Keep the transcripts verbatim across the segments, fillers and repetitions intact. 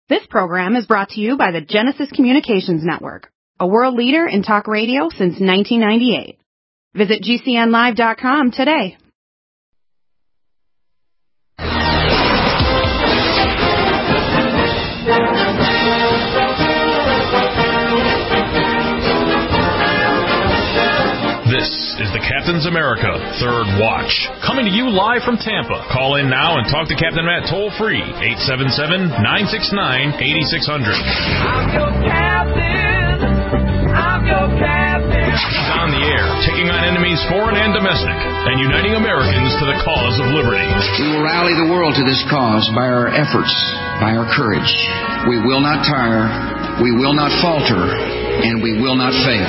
This program is brought to you by the Genesis Communications Network, a world leader in talk radio since nineteen ninety-eight. Visit G C N live dot com today. This is the Captain's America Third Watch, coming to you live from Tampa. Call in now and talk to Captain Matt toll-free, eight seven seven, nine six nine, eight six zero zero. I'm your captain. I'm your captain. He's on the air, taking on enemies foreign and domestic, and uniting Americans to the cause of liberty. We will rally the world to this cause by our efforts, by our courage. We will not tire, we will not falter, and we will not fail.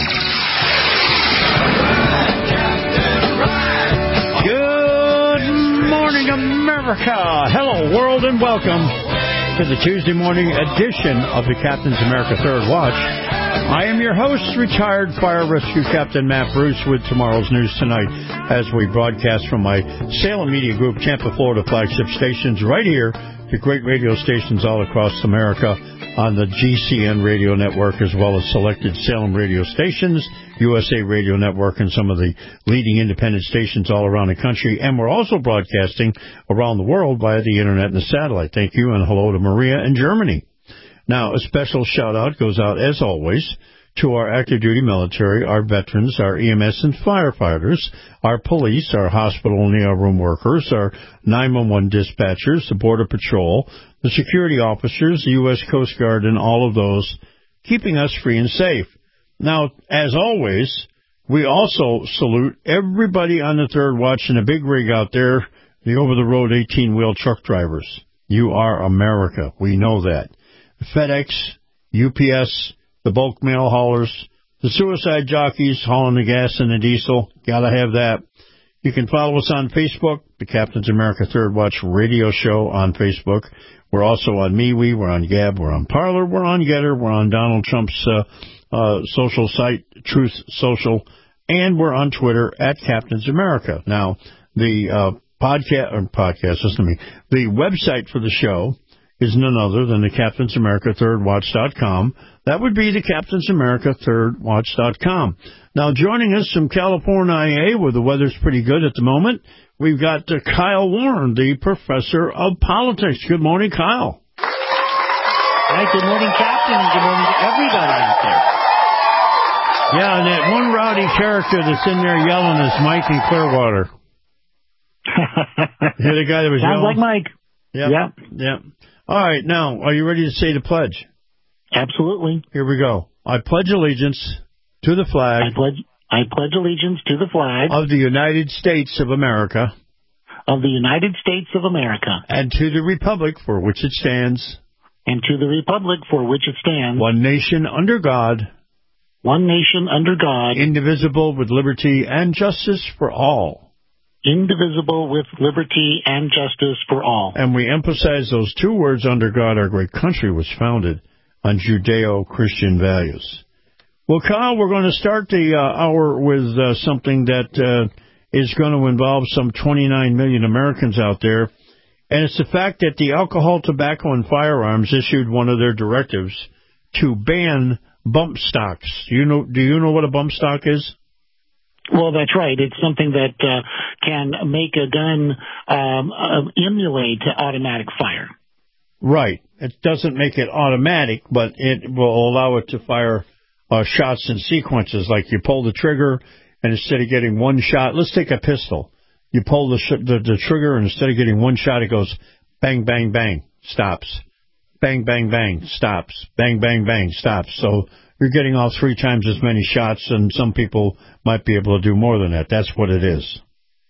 Good morning, America. Hello, world, and welcome to the Tuesday morning edition of the Captain's America Third Watch. I am your host, retired Fire Rescue Captain Matt Bruce, with tomorrow's news tonight as we broadcast from my Salem Media Group, Tampa, Florida flagship stations right here to great radio stations all across America on the G C N radio network, as well as selected Salem radio stations, U S A Radio Network, and some of the leading independent stations all around the country. And we're also broadcasting around the world via the internet and the satellite. Thank you, and hello to Maria in Germany. Now, a special shout-out goes out, as always, to our active duty military, our veterans, our E M S and firefighters, our police, our hospital and E R room workers, our nine one one dispatchers, the Border Patrol, the security officers, the U S Coast Guard, and all of those keeping us free and safe. Now, as always, we also salute everybody on the Third Watch in a big rig out there, the over-the-road eighteen-wheel truck drivers. You are America. We know that. FedEx, U P S, the bulk mail haulers, the suicide jockeys hauling the gas and the diesel. Gotta have that. You can follow us on Facebook, the Captain's America Third Watch radio show on Facebook. We're also on MeWe, we're on Gab, we're on Parler, we're on Getter, we're on Donald Trump's uh, uh, social site, Truth Social, and we're on Twitter at Captain's America. Now, the uh, podcast, or podcast, listen to me, the website for the show is none other than the Captain's America Third Watch dot com. That would be the Captain's America Third Watch dot com. Now, joining us from California, where the weather's pretty good at the moment, we've got uh, Kyle Warren, the professor of politics. Good morning, Kyle. Hi, good morning, Captain, and good morning to everybody out there. Yeah, and that one rowdy character that's in there yelling is Mike in Clearwater. You're the guy that was Sounds yelling? like Mike. Yep. Yep. Yep. All right, now, are you ready to say the pledge? Absolutely. Here we go. I pledge allegiance to the flag. I pledge, I pledge allegiance to the flag of the United States of America. Of the United States of America. And to the republic for which it stands. And to the republic for which it stands. One nation under God. One nation under God. Indivisible, with liberty and justice for all. Indivisible, with liberty and justice for all. And we emphasize those two words, under God. Our great country was founded on Judeo-Christian values. Well, Kyle, we're going to start the uh, hour with uh, something that uh, is going to involve some twenty-nine million Americans out there, and it's the fact that the Alcohol, Tobacco, and Firearms issued one of their directives to ban bump stocks. You know, do you know what a bump stock is? Well, that's right. It's something that uh, can make a gun um, uh, emulate automatic fire. Right. It doesn't make it automatic, but it will allow it to fire uh, shots in sequences. Like you pull the trigger, and instead of getting one shot, let's take a pistol. You pull the, sh- the, the trigger, and instead of getting one shot, it goes bang, bang, bang, stops. Bang, bang, bang, stops. Bang, bang, bang, stops. So you're getting all three times as many shots, and some people might be able to do more than that. That's what it is.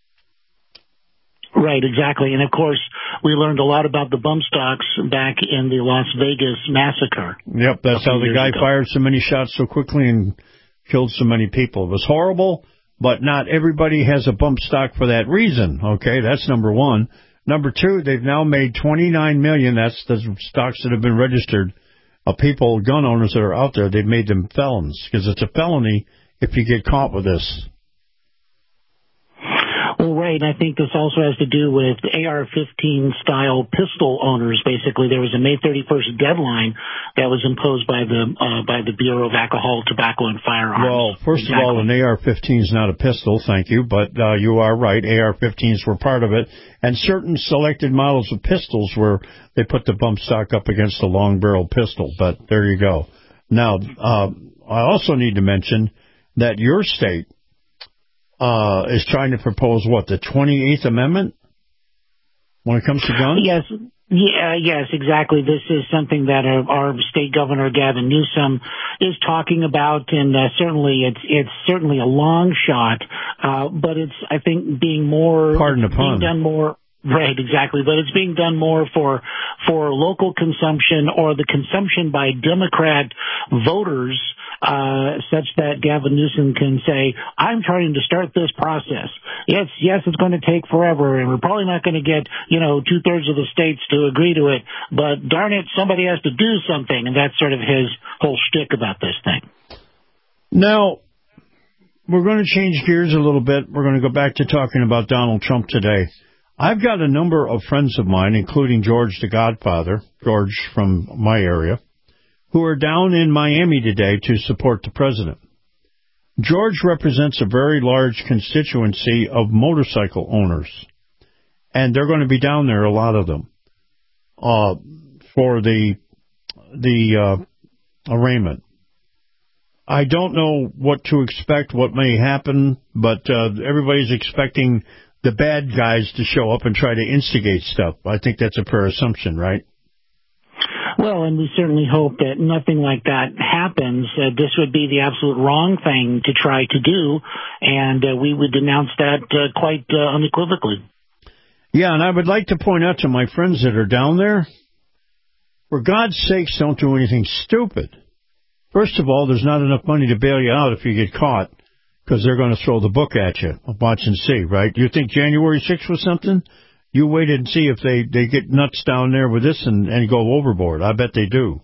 Right, exactly. And, of course, we learned a lot about the bump stocks back in the Las Vegas massacre. Yep, that's how the guy ago. fired so many shots so quickly and killed so many people. It was horrible, but not everybody has a bump stock for that reason, okay? That's number one. Number two, they've now made twenty-nine million, that's the stocks that have been registered, of people, gun owners that are out there, they've made them felons, because it's a felony if you get caught with this. Well, right. And I think this also has to do with A R fifteen style pistol owners. Basically, there was a May thirty-first deadline that was imposed by the uh, by the Bureau of Alcohol, Tobacco, and Firearms. Well, first exactly. of all, an A R fifteen is not a pistol, thank you, but uh, you are right. A R fifteens were part of it, and certain selected models of pistols where they put the bump stock up against a long barrel pistol. But there you go. Now, uh, I also need to mention that your state uh, is trying to propose, what, the twenty-eighth Amendment when it comes to guns? Yes, yeah, yes, exactly. This is something that our, our state governor, Gavin Newsom, is talking about, and uh, certainly it's it's certainly a long shot, uh, but it's, I think, being more... Pardon the pun. Being done more... Right, exactly. But it's being done more for for local consumption or the consumption by Democrat voters, uh, such that Gavin Newsom can say, I'm trying to start this process. Yes, yes, it's going to take forever, and we're probably not going to get, you know, two-thirds of the states to agree to it, but darn it, somebody has to do something, and that's sort of his whole shtick about this thing. Now, we're going to change gears a little bit. We're going to go back to talking about Donald Trump today. I've got a number of friends of mine, including George the Godfather, George from my area, who are down in Miami today to support the president. George represents a very large constituency of motorcycle owners, and they're going to be down there, a lot of them, uh, for the the uh, arraignment. I don't know what to expect, what may happen, but uh, everybody's expecting the bad guys to show up and try to instigate stuff. I think that's a fair assumption, right? Well, and we certainly hope that nothing like that happens. Uh, this would be the absolute wrong thing to try to do, and uh, we would denounce that uh, quite uh, unequivocally. Yeah, and I would like to point out to my friends that are down there, for God's sakes, don't do anything stupid. First of all, there's not enough money to bail you out if you get caught, because they're going to throw the book at you. Watch and see, right? You think January sixth was something? You wait and see if they, they get nuts down there with this and, and go overboard. I bet they do.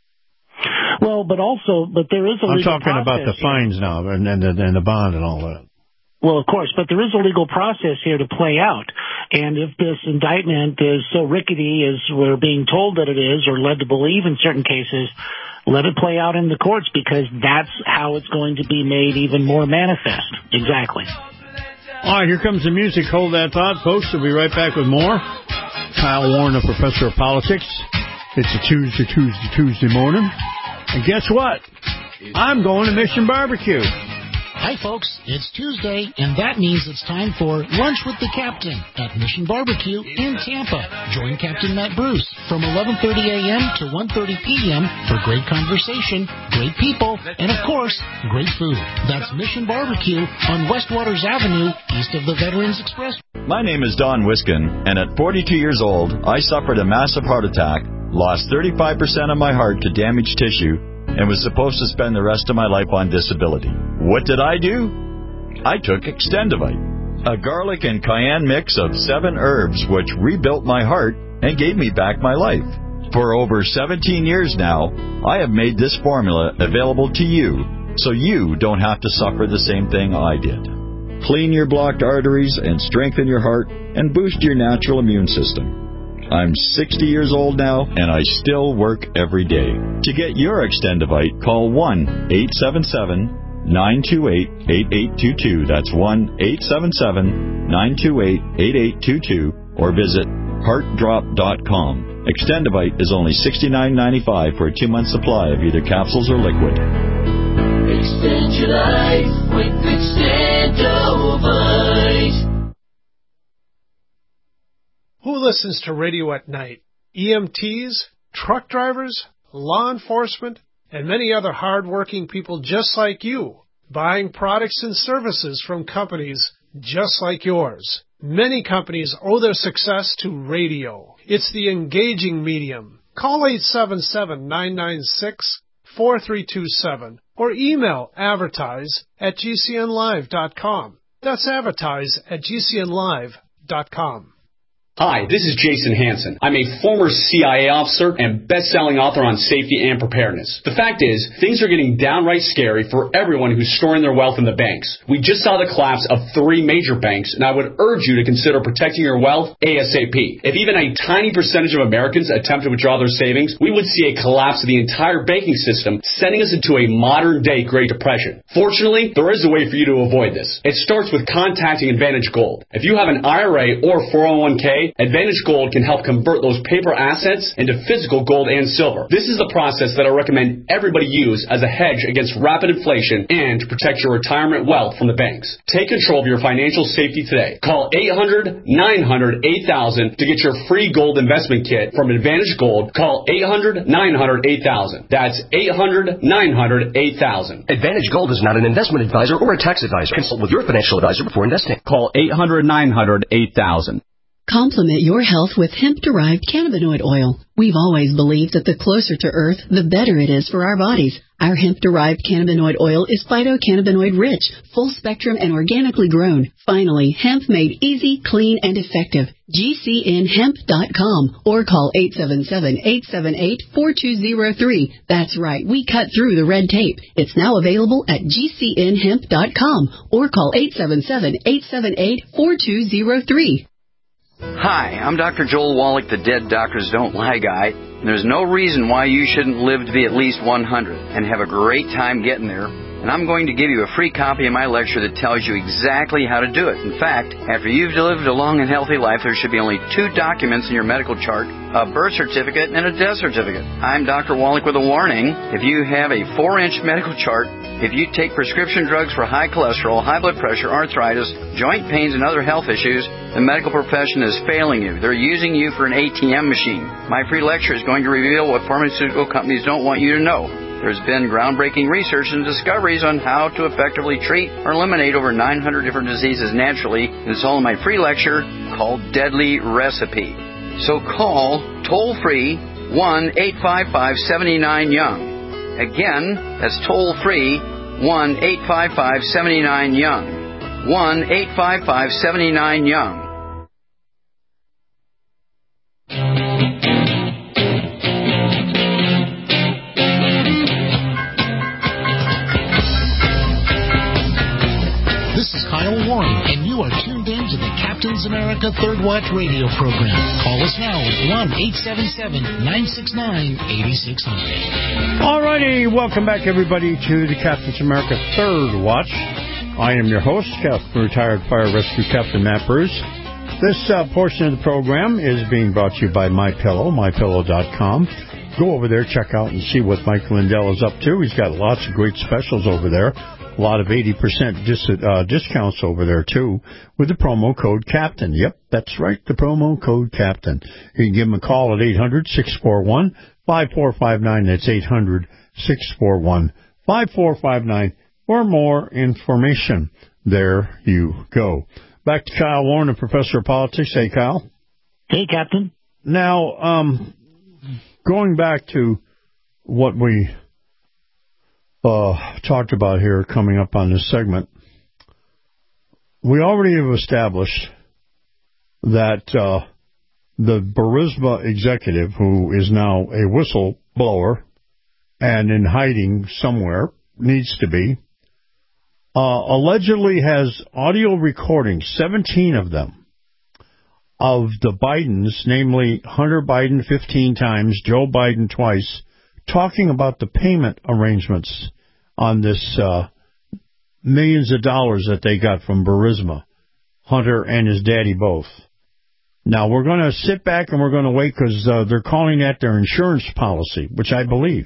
Well, but also, but there is a I'm legal talking about the here. fines now and, and, and the bond and all that. Well, of course, but there is a legal process here to play out. And if this indictment is so rickety as we're being told that it is, or led to believe in certain cases, let it play out in the courts, because that's how it's going to be made even more manifest. Exactly. All right, here comes the music. Hold that thought, folks. We'll be right back with more. Kyle Warren, a professor of politics. It's a Tuesday, Tuesday, Tuesday morning. And guess what? I'm going to Mission Barbecue. Hi, folks. It's Tuesday, and that means it's time for Lunch with the Captain at Mission Barbecue in Tampa. Join Captain Matt Bruce from eleven thirty a.m. to one thirty p.m. for great conversation, great people, and, of course, great food. That's Mission Barbecue on West Waters Avenue, east of the Veterans Express. My name is Don Wiskin, and at forty-two years old, I suffered a massive heart attack, lost thirty-five percent of my heart to damaged tissue, and was supposed to spend the rest of my life on disability. What did I do? I took Extendivite, a garlic and cayenne mix of seven herbs which rebuilt my heart and gave me back my life. For over seventeen years now, I have made this formula available to you so you don't have to suffer the same thing I did. Clean your blocked arteries and strengthen your heart and boost your natural immune system. I'm sixty years old now, and I still work every day. To get your Extendivite, call one eight seven seven, nine two eight, eight eight two two. That's one eight seven seven, nine two eight, eight eight two two, or visit heart drop dot com. Extendivite is only sixty-nine ninety-five for a two-month supply of either capsules or liquid. Extend your life with Extendivite. Who listens to radio at night? E M Ts, truck drivers, law enforcement, and many other hard-working people just like you, buying products and services from companies just like yours. Many companies owe their success to radio. It's the engaging medium. Call eight seven seven, nine nine six, four three two seven or email advertise at g c n live dot com. That's advertise at g c n live dot com. Hi, this is Jason Hansen. I'm a former C I A officer and best-selling author on safety and preparedness. The fact is, things are getting downright scary for everyone who's storing their wealth in the banks. We just saw the collapse of three major banks, and I would urge you to consider protecting your wealth ASAP. If even a tiny percentage of Americans attempt to withdraw their savings, we would see a collapse of the entire banking system, sending us into a modern-day Great Depression. Fortunately, there is a way for you to avoid this. It starts with contacting Advantage Gold. If you have an I R A or four oh one k, Advantage Gold can help convert those paper assets into physical gold and silver. This is the process that I recommend everybody use as a hedge against rapid inflation and to protect your retirement wealth from the banks. Take control of your financial safety today. Call eight hundred, nine hundred, eight thousand to get your free gold investment kit from Advantage Gold. Call eight hundred, nine hundred, eight thousand. That's eight hundred, nine hundred, eight thousand. Advantage Gold is not an investment advisor or a tax advisor. Consult with your financial advisor before investing. Call eight hundred, nine hundred, eight thousand. Complement your health with hemp-derived cannabinoid oil. We've always believed that the closer to Earth, the better it is for our bodies. Our hemp-derived cannabinoid oil is phytocannabinoid rich, full spectrum, and organically grown. Finally, hemp made easy, clean, and effective. G C N hemp dot com or call eight seven seven, eight seven eight, four two zero three. That's right, we cut through the red tape. It's now available at G C N hemp dot com or call eight seven seven, eight seven eight, four two zero three. Hi, I'm Doctor Joel Wallach, the Dead Doctors Don't Lie guy. And there's no reason why you shouldn't live to be at least one hundred and have a great time getting there. And I'm going to give you a free copy of my lecture that tells you exactly how to do it. In fact, after you've lived a long and healthy life, there should be only two documents in your medical chart, a birth certificate and a death certificate. I'm Doctor Wallach with a warning. If you have a four-inch medical chart, if you take prescription drugs for high cholesterol, high blood pressure, arthritis, joint pains, and other health issues, the medical profession is failing you. They're using you for an A T M machine. My free lecture is going to reveal what pharmaceutical companies don't want you to know. There's been groundbreaking research and discoveries on how to effectively treat or eliminate over nine hundred different diseases naturally. It's all in my free lecture called Deadly Recipe. So call toll-free one eight five five, seven nine, young. Again, that's toll-free one eight five five, seven nine, young. one eight five five, seven nine, young. This is Kyle Warren, and you are tuned in to the Captain's America Third Watch radio program. Call us now at one eight seven seven, nine six nine, eight six zero zero. All righty, welcome back, everybody, to the Captain's America Third Watch. I am your host, Captain Retired Fire Rescue Captain Matt Bruce. This uh, portion of the program is being brought to you by MyPillow, my pillow dot com. Go over there, check out, and see what Mike Lindell is up to. He's got lots of great specials over there. A lot of eighty percent dis- uh, discounts over there, too, with the promo code CAPTAIN. Yep, that's right, the promo code CAPTAIN. You can give him a call at eight hundred, six four one, five four five nine. That's eight hundred, six four one, five four five nine. For more information, there you go. Back to Kyle Warren, a professor of politics. Hey, Kyle. Hey, Captain. Now, um, going back to what we uh, talked about here coming up on this segment, we already have established that uh, the Burisma executive, who is now a whistleblower and in hiding somewhere, needs to be, Uh, allegedly has audio recordings, seventeen of them, of the Bidens, namely Hunter Biden fifteen times, Joe Biden twice, talking about the payment arrangements on this uh, millions of dollars that they got from Burisma, Hunter and his daddy both. Now, we're going to sit back and we're going to wait because uh, they're calling that their insurance policy, which I believe.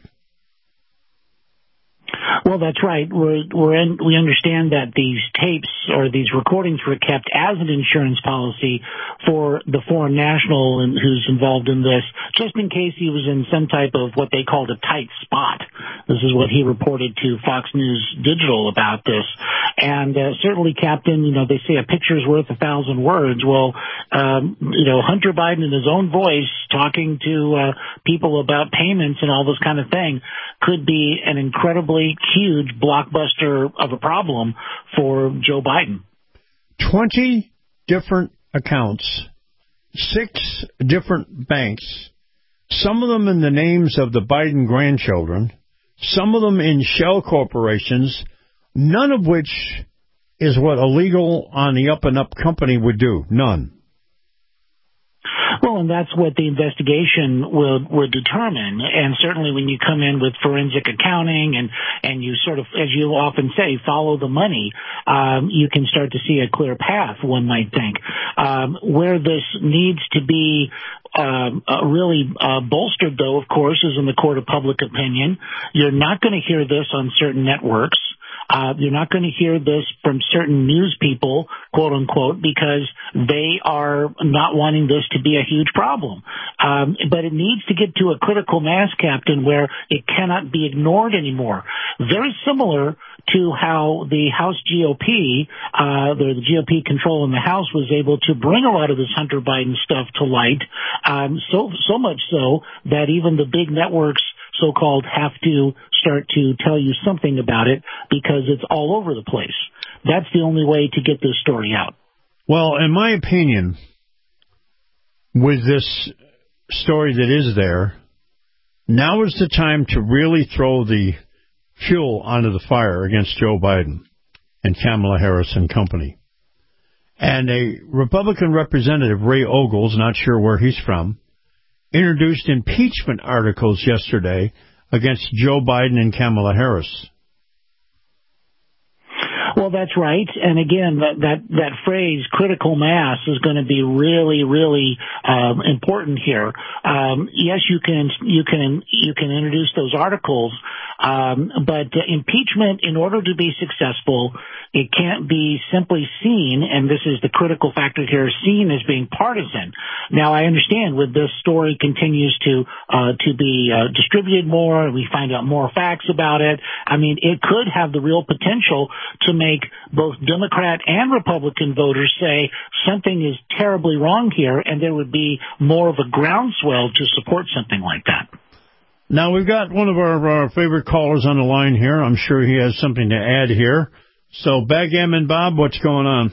Well, that's right. We're, we're in, we understand that these tapes or these recordings were kept as an insurance policy for the foreign national and who's involved in this, just in case he was in some type of what they called a tight spot. This is what he reported to Fox News Digital about this. And uh, certainly, Captain, you know, they say a picture's worth a thousand words. Well, um, you know, Hunter Biden in his own voice talking to uh, people about payments and all this kind of thing could be an incredibly huge blockbuster of a problem for Joe Biden. Twenty different accounts six different banks, some of them in the names of the Biden grandchildren, some of them in shell corporations, none of which is what a legal on the up-and-up company would do. None. Well, and that's what the investigation will will determine. And certainly when you come in with forensic accounting and, and you sort of, as you often say, follow the money, um, you can start to see a clear path, one might think. Um, where this needs to be um, uh, really uh, bolstered, though, of course, is in the court of public opinion. You're not going to hear this on certain networks. Uh, you're not going to hear this from certain news people, quote unquote, because they are not wanting this to be a huge problem. Um, but it needs to get to a critical mass, Captain, where it cannot be ignored anymore. Very similar to how the House G O P, uh, the, the G O P control in the House was able to bring a lot of this Hunter Biden stuff to light. Um, so, so much so that even the big networks, so-called, have to start to tell you something about it because it's all over the place. That's the only way to get this story out. Well, in my opinion, with this story that is there, now is the time to really throw the fuel onto the fire against Joe Biden and Kamala Harris and company. And a Republican representative, Ray Ogles, not sure where he's from, introduced impeachment articles yesterday against Joe Biden and Kamala Harris. Well, that's right. And again, that that, that phrase "critical mass" is going to be really, really um, important here. Um, yes, you can you can you can introduce those articles, um, but uh, impeachment, in order to be successful, it can't be simply seen, and this is the critical factor here, seen as being partisan. Now, I understand when this story continues to uh, to be uh, distributed more, and we find out more facts about it. I mean, it could have the real potential to make both Democrat and Republican voters say something is terribly wrong here, and there would be more of a groundswell to support something like that. Now, we've got one of our, our favorite callers on the line here. I'm sure he has something to add here. So, Backgammon Bob, what's going on?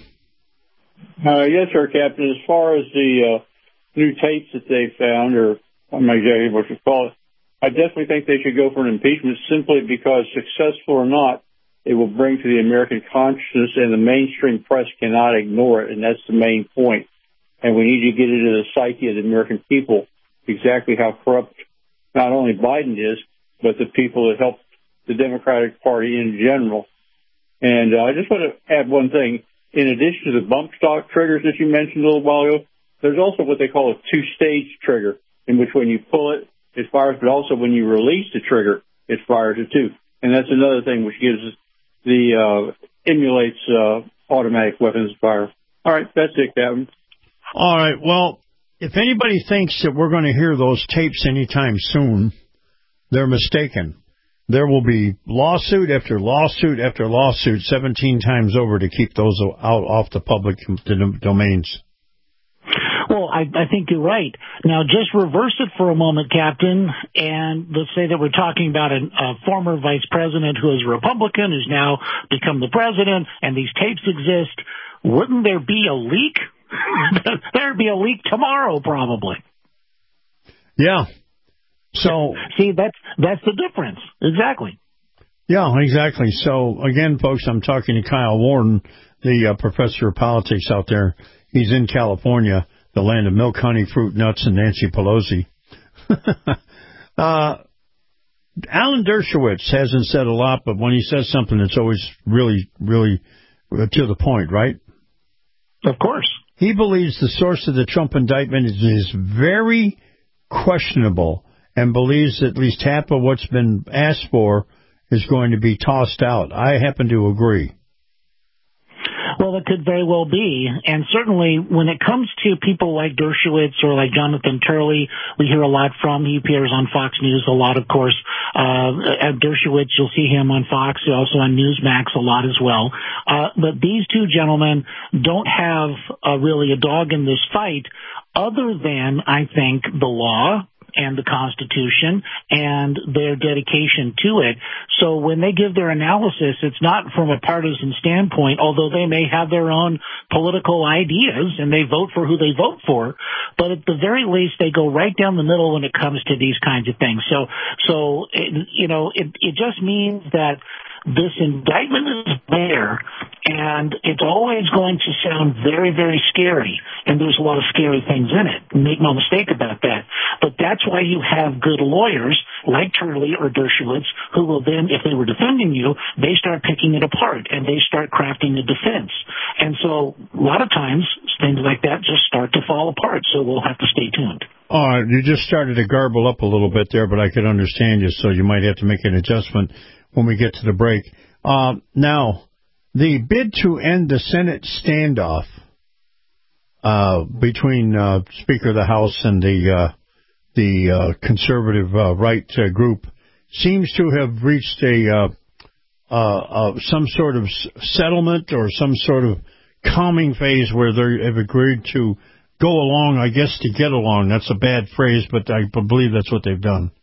Uh, yes, sir, Captain. As far as the uh, new tapes that they found, or I'm not exactly what you call it, I definitely think they should go for an impeachment simply because, successful or not, it will bring to the American consciousness, and the mainstream press cannot ignore it, and that's the main point. And we need to get into the psyche of the American people exactly how corrupt not only Biden is, but the people that help the Democratic Party in general. And uh, I just want to add one thing. In addition to the bump stock triggers that you mentioned a little while ago, there's also what they call a two-stage trigger, in which when you pull it, it fires, but also when you release the trigger, it fires it too. And that's another thing which gives the uh, emulates uh, automatic weapons fire. All right, that's it, Captain. All right, well, if anybody thinks that we're going to hear those tapes anytime soon, they're mistaken. There will be lawsuit after lawsuit after lawsuit seventeen times over to keep those out off the public domains. Well, I, I think you're right. Now, just reverse it for a moment, Captain, and let's say that we're talking about a, a former vice president who is a Republican, who's now become the president, and these tapes exist. Wouldn't there be a leak? There'd be a leak tomorrow, probably. Yeah. So see, that's that's the difference. Exactly. Yeah, exactly. So again, folks, I'm talking to Kyle Warden, the uh, professor of politics out there. He's in California, the land of milk, honey, fruit, nuts, and Nancy Pelosi. uh, Alan Dershowitz hasn't said a lot, but when he says something, it's always really, really to the point, right? Of course. He believes the source of the Trump indictment is, is very questionable, and believes that at least half of what's been asked for is going to be tossed out. I happen to agree. Well, it could very well be. And certainly when it comes to people like Dershowitz or like Jonathan Turley, we hear a lot from. He appears on Fox News a lot, of course. Uh, at Dershowitz, you'll see him on Fox, also on Newsmax a lot as well. Uh, but these two gentlemen don't have uh, really a dog in this fight other than, I think, the law, and the Constitution and their dedication to it. So when they give their analysis, it's not from a partisan standpoint, although they may have their own political ideas and they vote for who they vote for, but at the very least they go right down the middle when it comes to these kinds of things. So, so it, you know, it, it just means that this indictment is there, and it's always going to sound very, very scary, and there's a lot of scary things in it. Make no mistake about that. But that's why you have good lawyers like Turley or Dershowitz who will then, if they were defending you, they start picking it apart, and they start crafting a defense. And so a lot of times things like that just start to fall apart, so we'll have to stay tuned. All right, you just started to garble up a little bit there, but I could understand you, so you might have to make an adjustment when we get to the break. Uh, now, the bid to end the Senate standoff uh, between uh, Speaker of the House and the uh, the uh, conservative uh, right uh, group seems to have reached a uh, uh, uh, some sort of settlement or some sort of calming phase where they have agreed to go along, I guess, to get along. That's a bad phrase, but I believe that's what they've done.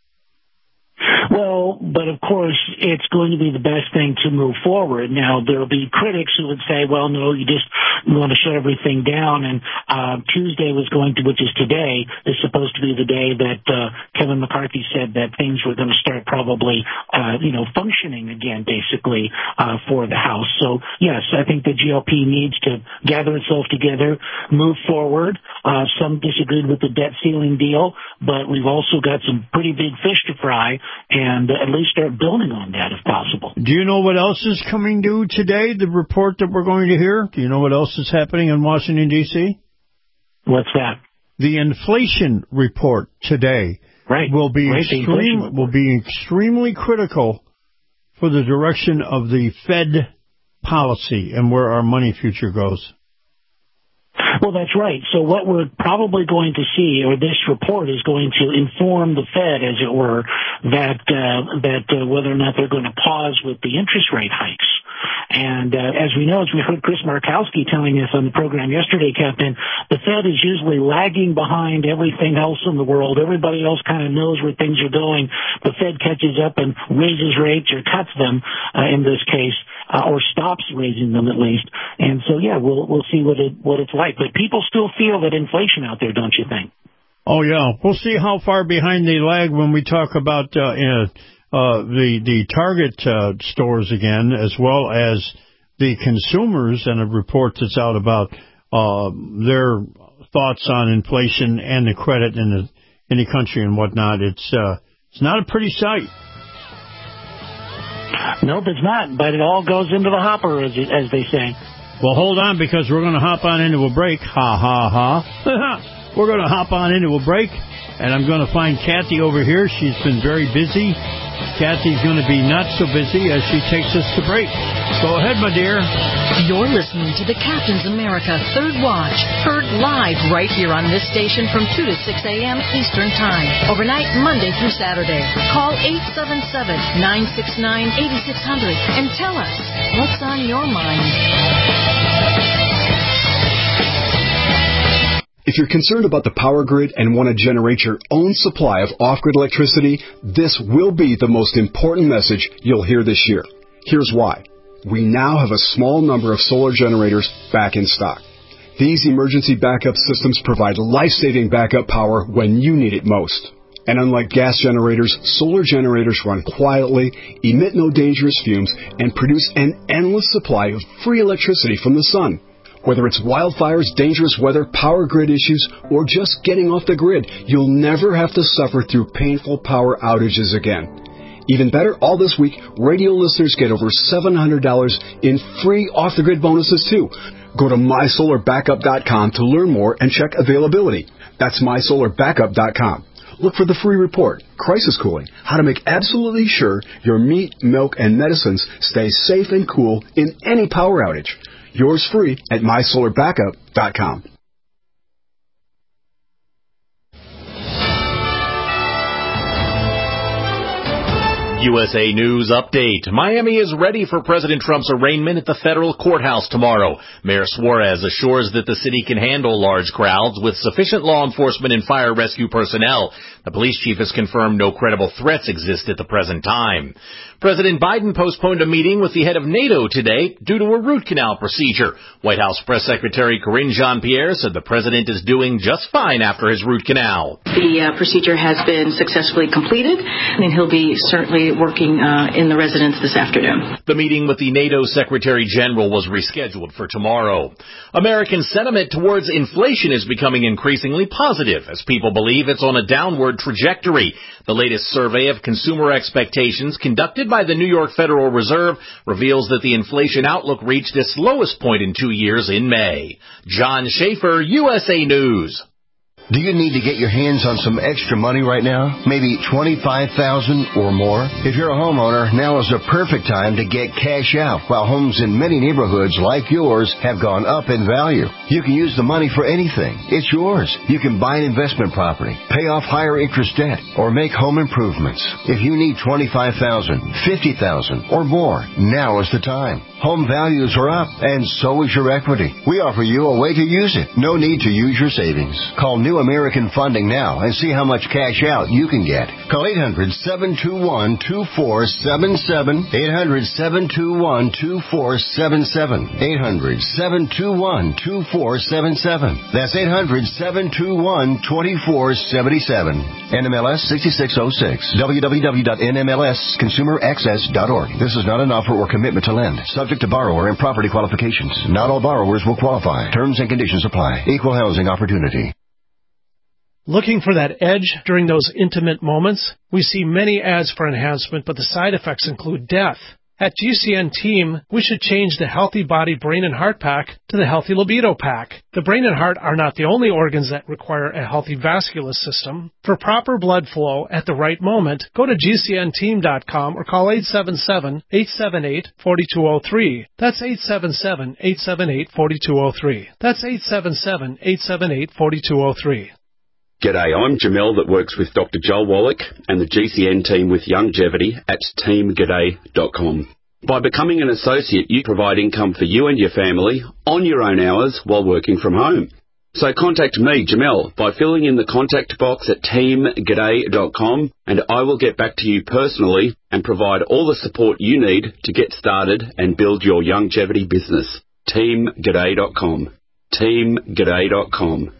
Well, but of course, it's going to be the best thing to move forward. Now, there will be critics who would say, well, no, you just want to shut everything down. And uh, Tuesday was going to, which is today, is supposed to be the day that uh, Kevin McCarthy said that things were going to start probably, uh, you know, functioning again, basically, uh, for the House. So, yes, I think the G O P needs to gather itself together, move forward. Uh, some disagreed with the debt ceiling deal, but we've also got some pretty big fish to fry, and at least start building on that if possible. Do you know what else is coming due today, the report that we're going to hear? Do you know what else is happening in Washington, D C? What's that? The inflation report today right. will be right, extreme, will be extremely critical for the direction of the Fed policy and where our money future goes. Well, that's right. So what we're probably going to see, or this report is going to inform the Fed, as it were, that uh, that uh, whether or not they're going to pause with the interest rate hikes. And uh, as we know, as we heard Chris Markowski telling us on the program yesterday, Captain, the Fed is usually lagging behind everything else in the world. Everybody else kind of knows where things are going. The Fed catches up and raises rates or cuts them uh, in this case, uh, or stops raising them at least. And so, yeah, we'll we'll see what it what it's like. But people still feel that inflation out there, don't you think? Oh, yeah. We'll see how far behind they lag when we talk about uh, uh, uh, the the Target uh, stores again, as well as the consumers, and a report that's out about uh, their thoughts on inflation and the credit in the in the country and whatnot. It's uh, it's not a pretty sight. Nope, it's not. But it all goes into the hopper, as as they say. Well, hold on, because we're going to hop on into a break. Ha, ha, ha. We're going to hop on into a break, and I'm going to find Kathy over here. She's been very busy. Kathy's going to be not so busy as she takes us to break. Go ahead, my dear. You're listening to the Captain's America Third Watch, heard live right here on this station from two to six a.m. Eastern Time, overnight Monday through Saturday. Call eight seven seven, nine six nine, eight six zero zero and tell us what's on your mind. If you're concerned about the power grid and want to generate your own supply of off-grid electricity, this will be the most important message you'll hear this year. Here's why. We now have a small number of solar generators back in stock. These emergency backup systems provide life-saving backup power when you need it most. And unlike gas generators, solar generators run quietly, emit no dangerous fumes, and produce an endless supply of free electricity from the sun. Whether it's wildfires, dangerous weather, power grid issues, or just getting off the grid, you'll never have to suffer through painful power outages again. Even better, all this week, radio listeners get over seven hundred dollars in free off-the-grid bonuses, too. Go to my solar backup dot com to learn more and check availability. That's my solar backup dot com. Look for the free report, Crisis Cooling, how to make absolutely sure your meat, milk, and medicines stay safe and cool in any power outage. Yours free at my solar backup dot com. U S A News Update. Miami is ready for President Trump's arraignment at the federal courthouse tomorrow. Mayor Suarez assures that the city can handle large crowds with sufficient law enforcement and fire rescue personnel. The police chief has confirmed no credible threats exist at the present time. President Biden postponed a meeting with the head of NATO today due to a root canal procedure. White House Press Secretary Karine Jean-Pierre said the president is doing just fine after his root canal. The uh, procedure has been successfully completed, and he'll be certainly working uh, in the residence this afternoon. The meeting with the NATO Secretary General was rescheduled for tomorrow. American sentiment towards inflation is becoming increasingly positive as people believe it's on a downward trajectory. The latest survey of consumer expectations conducted by the New York Federal Reserve reveals that the inflation outlook reached its lowest point in two years in May. John Schaefer, U S A News. Do you need to get your hands on some extra money right now? Maybe twenty-five thousand dollars or more? If you're a homeowner, now is the perfect time to get cash out while homes in many neighborhoods like yours have gone up in value. You can use the money for anything. It's yours. You can buy an investment property, pay off higher interest debt, or make home improvements. If you need twenty-five thousand dollars, fifty thousand dollars, or more, now is the time. Home values are up, and so is your equity. We offer you a way to use it. No need to use your savings. Call New American Funding now and see how much cash out you can get. Call eight hundred, seven two one, two four seven seven, eight hundred, seven two one, two four seven seven, eight hundred, seven two one, two four seven seven. That's eight hundred, seven two one, two four seven seven. N M L S sixty-six oh six. w w w dot n m l s consumer access dot org. This is not an offer or commitment to lend. Subject to borrower and property qualifications. Not all borrowers will qualify. Terms and conditions apply. Equal housing opportunity. Looking for that edge during those intimate moments? We see many ads for enhancement, but the side effects include death. At G C N Team, we should change the Healthy Body Brain and Heart Pack to the Healthy Libido Pack. The brain and heart are not the only organs that require a healthy vascular system. For proper blood flow at the right moment, go to G C N team dot com or call eight seven seven, eight seven eight, four two zero three. That's eight seven seven, eight seven eight, four two zero three. That's eight seven seven, eight seven eight, four two zero three. G'day, I'm Jamel that works with Doctor Joel Wallach and the G C N team with Longevity at team g'day dot com. By becoming an associate, you provide income for you and your family on your own hours while working from home. So contact me, Jamel, by filling in the contact box at team g'day dot com and I will get back to you personally and provide all the support you need to get started and build your longevity business. team g'day dot com. team g'day dot com.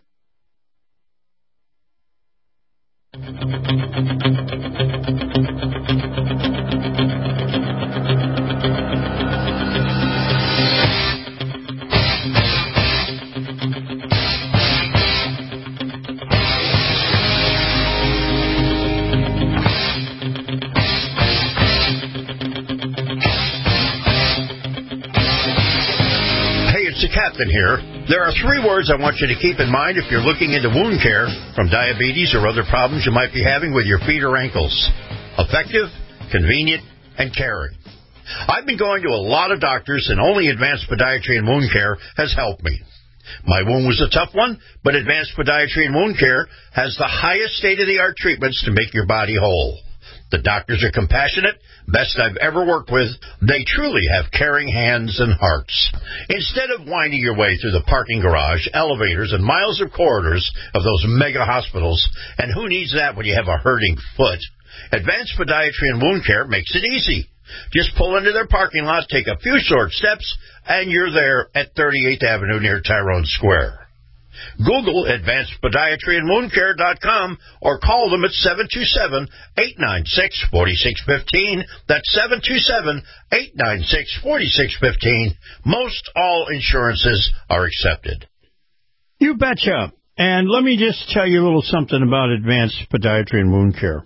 Captain here. There are three words I want you to keep in mind if you're looking into wound care from diabetes or other problems you might be having with your feet or ankles. Effective, convenient, and caring. I've been going to a lot of doctors, and only Advanced Podiatry and Wound Care has helped me. My wound was a tough one, but Advanced Podiatry and Wound Care has the highest state-of-the-art treatments to make your body whole. The doctors are compassionate, best I've ever worked with. They truly have caring hands and hearts. Instead of winding your way through the parking garage, elevators, and miles of corridors of those mega hospitals, and who needs that when you have a hurting foot, Advanced Podiatry and Wound Care makes it easy. Just pull into their parking lot, take a few short steps, and you're there at thirty-eighth Avenue near Tyrone Square. Google Advanced Podiatry and Wound Care dot com or call them at seven two seven, eight nine six, four six one five. That's seven two seven, eight nine six, four six one five. Most all insurances are accepted. You betcha. And let me just tell you a little something about Advanced Podiatry and Wound Care.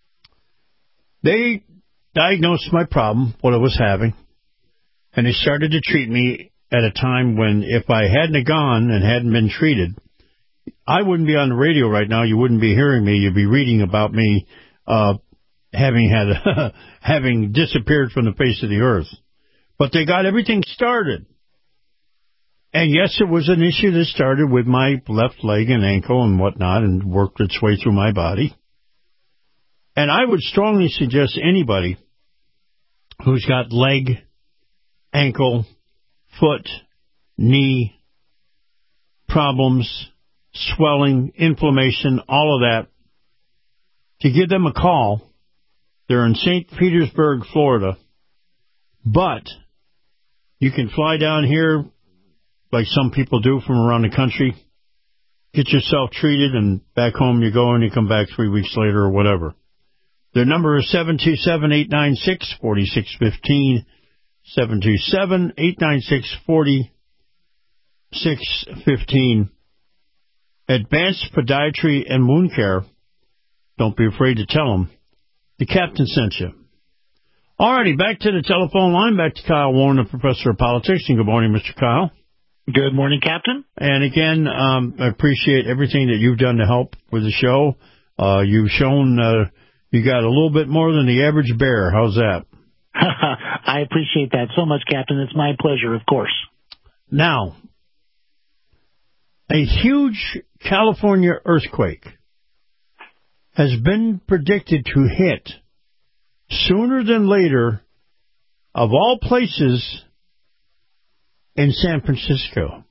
They diagnosed my problem, what I was having, and they started to treat me at a time when if I hadn't gone and hadn't been treated, I wouldn't be on the radio right now. You wouldn't be hearing me. You'd be reading about me uh, having had having disappeared from the face of the earth. But they got everything started. And yes, it was an issue that started with my left leg and ankle and whatnot and worked its way through my body. And I would strongly suggest anybody who's got leg, ankle, foot, knee problems, swelling, inflammation, all of that, to give them a call. They're in Saint Petersburg, Florida, but you can fly down here like some people do from around the country, get yourself treated, and back home you go and you come back three weeks later or whatever. Their number is seven two seven, eight nine six, four six one five, seven two seven, eight nine six, four six one five. Advanced Podiatry and Wound Care. Don't be afraid to tell them the captain sent you. All righty, back to the telephone line, back to Kyle Warren, the professor of politics. And good morning, Mister Kyle. Good morning, Captain. And again, um, I appreciate everything that you've done to help with the show. Uh, you've shown uh, you got a little bit more than the average bear. How's that? I appreciate that so much, Captain. It's my pleasure, of course. Now, a huge California earthquake has been predicted to hit sooner than later, of all places, in San Francisco.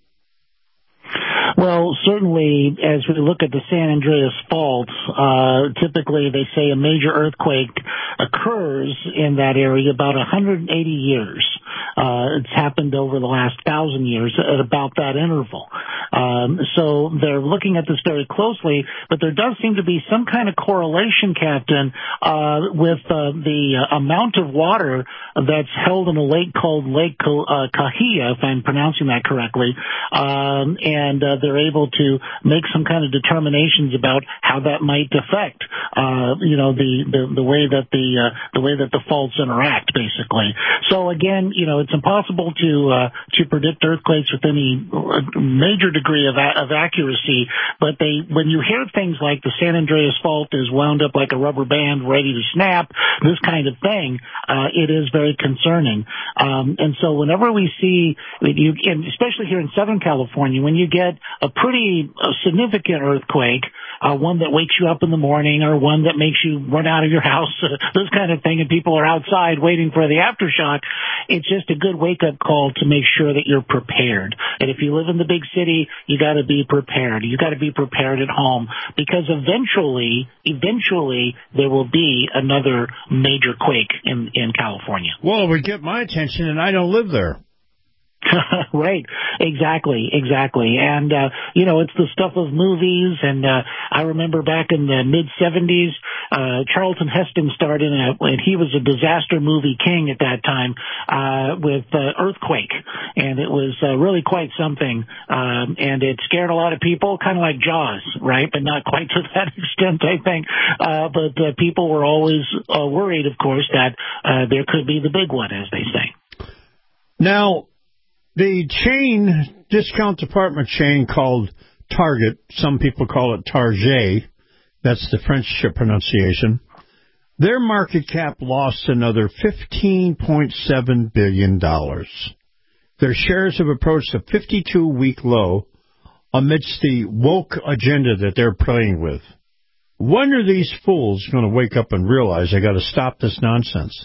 Well, certainly, as we look at the San Andreas Fault, uh, typically they say a major earthquake occurs in that area about one hundred eighty years. Uh, it's happened over the last thousand years at about that interval. Um, so they're looking at this very closely, but there does seem to be some kind of correlation, Captain, uh, with uh, the uh, amount of water that's held in a lake called Lake uh, Cahuilla, if I'm pronouncing that correctly, um, and uh, they're able to make some kind of determinations about how that might affect, uh, you know, the, the, the way that the uh, the way that the faults interact, basically. So again, you know, it's impossible to uh, to predict earthquakes with any major degree of, a- of accuracy, but they when you hear things like the San Andreas Fault is wound up like a rubber band ready to snap, this kind of thing, uh, it is very concerning. Um, and so whenever we see, you, and especially here in Southern California, when you get a pretty uh, significant earthquake, uh, one that wakes you up in the morning or one that makes you run out of your house, uh, this kind of thing, and people are outside waiting for the aftershock, it's just a good wake-up call to make sure that you're prepared. And if you live in the big city, you got to be prepared. You got to be prepared at home, because eventually, eventually, there will be another major quake in, in California. Well, it would get my attention, and I don't live there. Right, exactly, exactly. And, uh, you know, it's the stuff of movies, and uh, I remember back in the mid-seventies, uh, Charlton Heston starred in a, and he was a disaster movie king at that time, uh, with uh, Earthquake, and it was uh, really quite something, um, and it scared a lot of people, kind of like Jaws, right, but not quite to that extent, I think, uh, but uh, people were always uh, worried, of course, that uh, there could be the big one, as they say. Now, the chain, discount department chain called Target, some people call it Target, that's the French pronunciation, their market cap lost another fifteen point seven billion dollars. Their shares have approached a fifty-two week low amidst the woke agenda that they're playing with. When are these fools going to wake up and realize they got to stop this nonsense?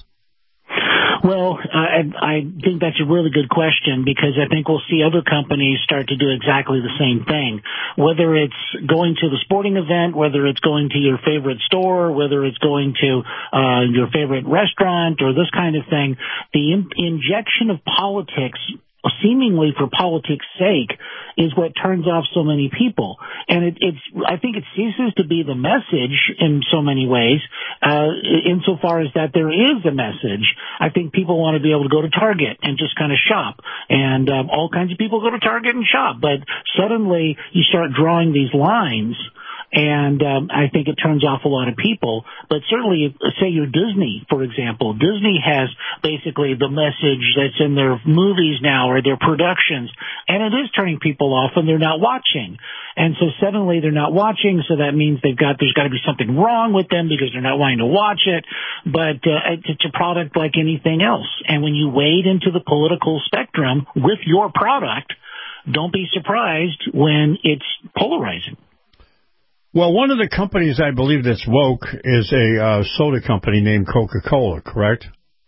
Well, I, I think that's a really good question, because I think we'll see other companies start to do exactly the same thing. Whether it's going to the sporting event, whether it's going to your favorite store, whether it's going to uh, your favorite restaurant or this kind of thing, the in- injection of politics, seemingly for politics' sake, is what turns off so many people. And it, it's, I think it ceases to be the message in so many ways, uh, insofar as that there is a message. I think people want to be able to go to Target and just kind of shop. And um, all kinds of people go to Target and shop. But suddenly you start drawing these lines, and um, I think it turns off a lot of people. But certainly, say you're Disney, for example. Disney has basically the message that's in their movies now or their productions, and it is turning people off, and they're not watching. And so suddenly they're not watching, so that means they've got there's got to be something wrong with them because they're not wanting to watch it. But uh, it's a product like anything else. And when you wade into the political spectrum with your product, don't be surprised when it's polarizing. Well, one of the companies I believe that's woke is a uh, soda company named Coca-Cola, correct?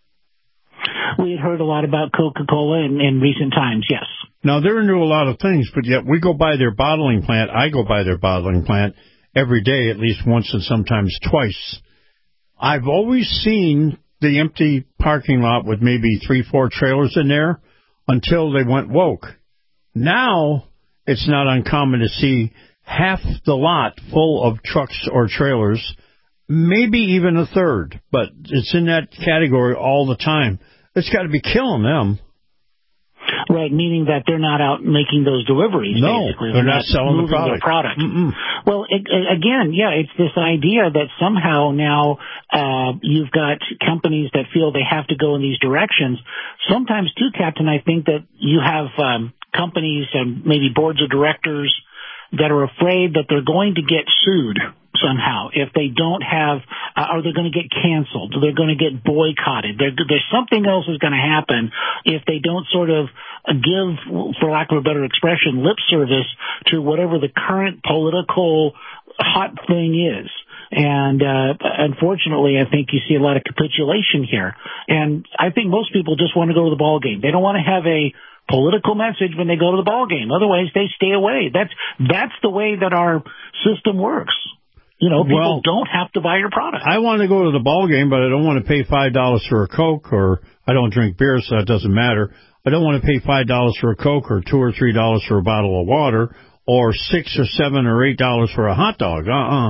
We had heard a lot about Coca-Cola in, in recent times, yes. Now, they're into a lot of things, but yet we go by their bottling plant. I go by their bottling plant every day, at least once and sometimes twice. I've always seen the empty parking lot with maybe three, four trailers in there until they went woke. Now, it's not uncommon to see half the lot full of trucks or trailers, maybe even a third, but it's in that category all the time. It's got to be killing them. Right, meaning that they're not out making those deliveries, no, basically. They're, they're not, not selling moving the product. Their product. Mm-mm. Well, it, again, yeah, it's this idea that somehow now uh, you've got companies that feel they have to go in these directions. Sometimes, too, Captain, I think that you have um, companies and maybe boards of directors that are afraid that they're going to get sued somehow if they don't have, uh, or they're going to get canceled, they're going to get boycotted. They're, there's something else is going to happen if they don't sort of give, for lack of a better expression, lip service to whatever the current political hot thing is. And uh, unfortunately, I think you see a lot of capitulation here. And I think most people just want to go to the ball game. They don't want to have a political message when they go to the ball game. Otherwise, they stay away. That's that's the way that our system works. You know, people well, don't have to buy your product. I want to go to the ball game, but I don't want to pay five dollars for a Coke, or I don't drink beer, so that doesn't matter. I don't want to pay five dollars for a Coke or two or three dollars for a bottle of water or six or seven or eight dollars for a hot dog. Uh-uh.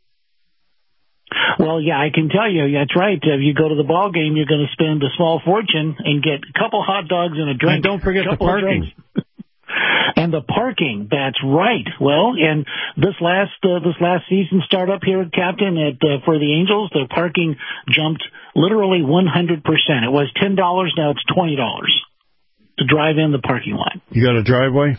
Well, yeah, I can tell you, that's right. If you go to the ball game, you're going to spend a small fortune and get a couple hot dogs and a drink. And don't forget the parking. And the parking, that's right. Well, and this last uh, this last season startup here at Captain at uh, for the Angels, the parking jumped literally one hundred percent. It was ten dollars, now it's twenty dollars to drive in the parking lot. You got a driveway?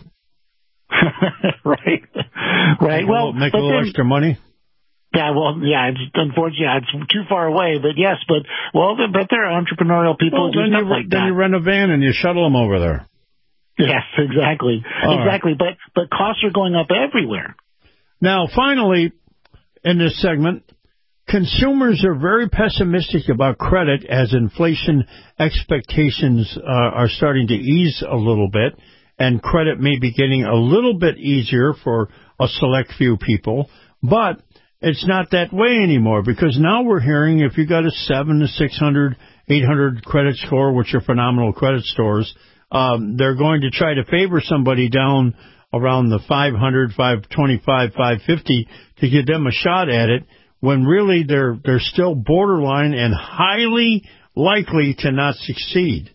right. Right. Make well, a little, make a little then, extra money. Yeah, well, yeah, it's unfortunately yeah, it's too far away, but yes, but well, but there are entrepreneurial people well, who do then stuff you, like then that. you rent a van and you shuttle them over there. Yes, exactly, All exactly. Right. But but costs are going up everywhere. Now, finally, in this segment, consumers are very pessimistic about credit as inflation expectations uh, are starting to ease a little bit, and credit may be getting a little bit easier for a select few people, but it's not that way anymore, because now we're hearing if you got a seven to six hundred, eight hundred credit score, which are phenomenal credit stores, um, they're going to try to favor somebody down around the five hundred, five twenty-five, five fifty to give them a shot at it, when really they're they're still borderline and highly likely to not succeed.